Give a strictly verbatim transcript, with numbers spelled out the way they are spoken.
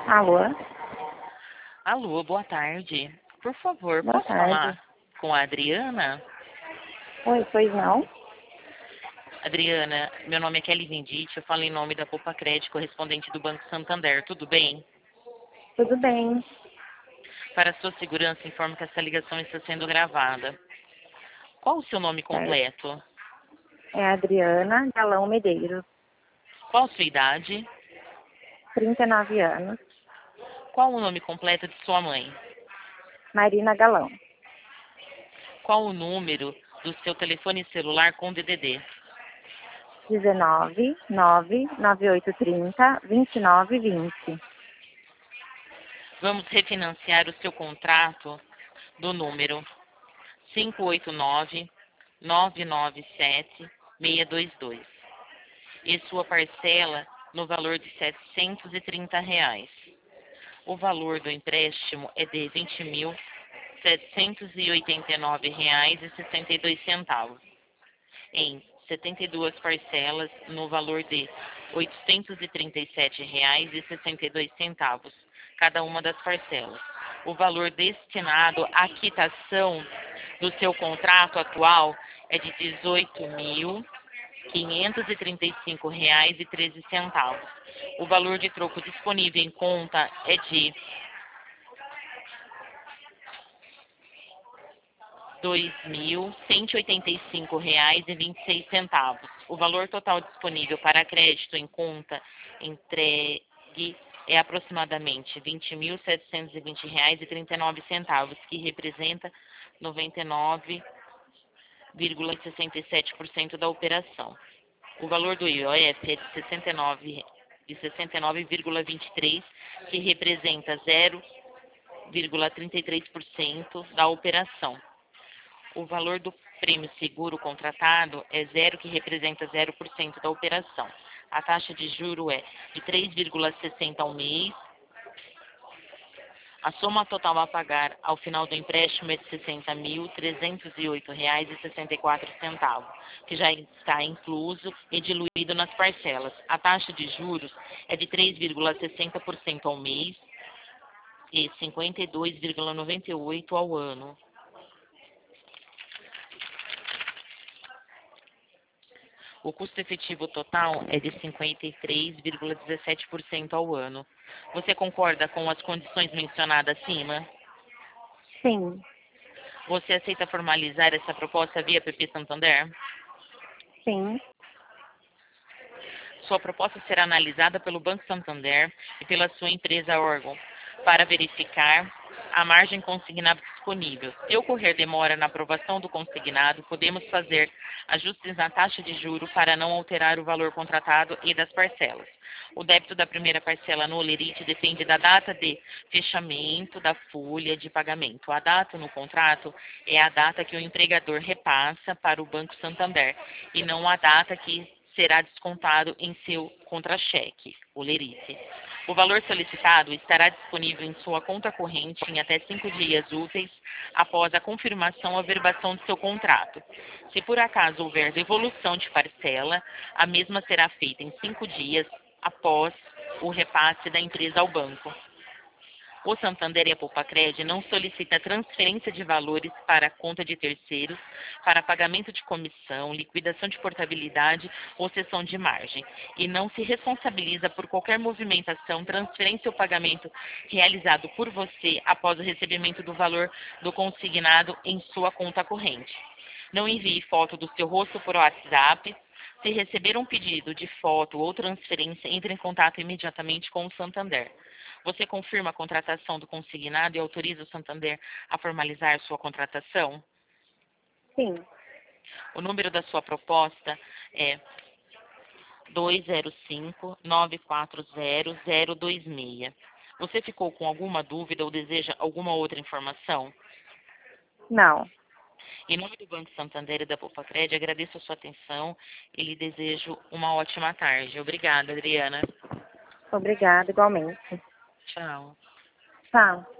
Alô? Alô, boa tarde. Por favor, Boa posso tarde. falar com a Adriana? Oi, pois não? Adriana, meu nome é Kelly Vindite, eu falo em nome da Poupa Crédito, correspondente do Banco Santander. Tudo bem? Tudo bem. Para sua segurança, informo que essa ligação está sendo gravada. Qual o seu nome Certo. completo? É Adriana Galão Medeiros, Qual a sua idade? trinta e nove anos. Qual o nome completo de sua mãe? Marina Galão. Qual o número do seu telefone celular com D D D? dezenove, nove, nove oito trinta, vinte e nove vinte. Vamos refinanciar o seu contrato do número cinco oito nove, nove nove sete, seis dois dois e sua parcela no valor de setecentos e trinta reais. O valor do empréstimo é de vinte mil, setecentos e oitenta e nove reais e sessenta e dois centavos, em setenta e duas parcelas no valor de oitocentos e trinta e sete reais e sessenta e dois centavos, cada uma das parcelas. O valor destinado à quitação do seu contrato atual é de dezoito mil, quinhentos e trinta e cinco reais e treze centavos. O valor de troco disponível em conta é de dois mil, cento e oitenta e cinco reais e vinte e seis centavos. O valor total disponível para crédito em conta entregue é aproximadamente vinte mil, setecentos e vinte reais e trinta e nove centavos, que representa noventa e nove vírgula sessenta e sete por cento da operação. O valor do I O F é de sessenta e nove de sessenta e nove vírgula vinte e três, que representa zero vírgula trinta e três por cento da operação. O valor do prêmio seguro contratado é zero, que representa zero por cento da operação. A taxa de juro é de três vírgula sessenta ao mês. A soma total a pagar ao final do empréstimo é de sessenta mil, trezentos e oito reais e sessenta e quatro centavos, que já está incluso e diluído nas parcelas. A taxa de juros é de três vírgula sessenta por cento ao mês e cinquenta e dois vírgula noventa e oito por cento ao ano. O custo efetivo total é de cinquenta e três vírgula dezessete por cento ao ano. Você concorda com as condições mencionadas acima? Sim. Você aceita formalizar essa proposta via P P Santander? Sim. Sua proposta será analisada pelo Banco Santander e pela sua empresa órgão para verificar a margem consignada disponível. Se ocorrer demora na aprovação do consignado, podemos fazer ajustes na taxa de juro para não alterar o valor contratado e das parcelas. O débito da primeira parcela no Olerite depende da data de fechamento da folha de pagamento. A data no contrato é a data que o empregador repassa para o Banco Santander e não a data que será descontado em seu contra-cheque, Olerite. O valor solicitado estará disponível em sua conta corrente em até cinco dias úteis após a confirmação ou averbação do seu contrato. Se por acaso houver devolução de parcela, a mesma será feita em cinco dias após o repasse da empresa ao banco. O Santander e a Poupa-Cred não solicita transferência de valores para a conta de terceiros, para pagamento de comissão, liquidação de portabilidade ou cessão de margem, e não se responsabiliza por qualquer movimentação, transferência ou pagamento realizado por você após o recebimento do valor do consignado em sua conta corrente. Não envie foto do seu rosto por WhatsApp. Se receber um pedido de foto ou transferência, entre em contato imediatamente com o Santander. Você confirma a contratação do consignado e autoriza o Santander a formalizar sua contratação? Sim. O número da sua proposta é dois zero cinco, nove quatro zero, zero dois seis. Você ficou com alguma dúvida ou deseja alguma outra informação? Não. Em nome do Banco Santander e da Poupa-Cred, agradeço a sua atenção e lhe desejo uma ótima tarde. Obrigada, Adriana. Obrigada, igualmente. Tchau. Tchau.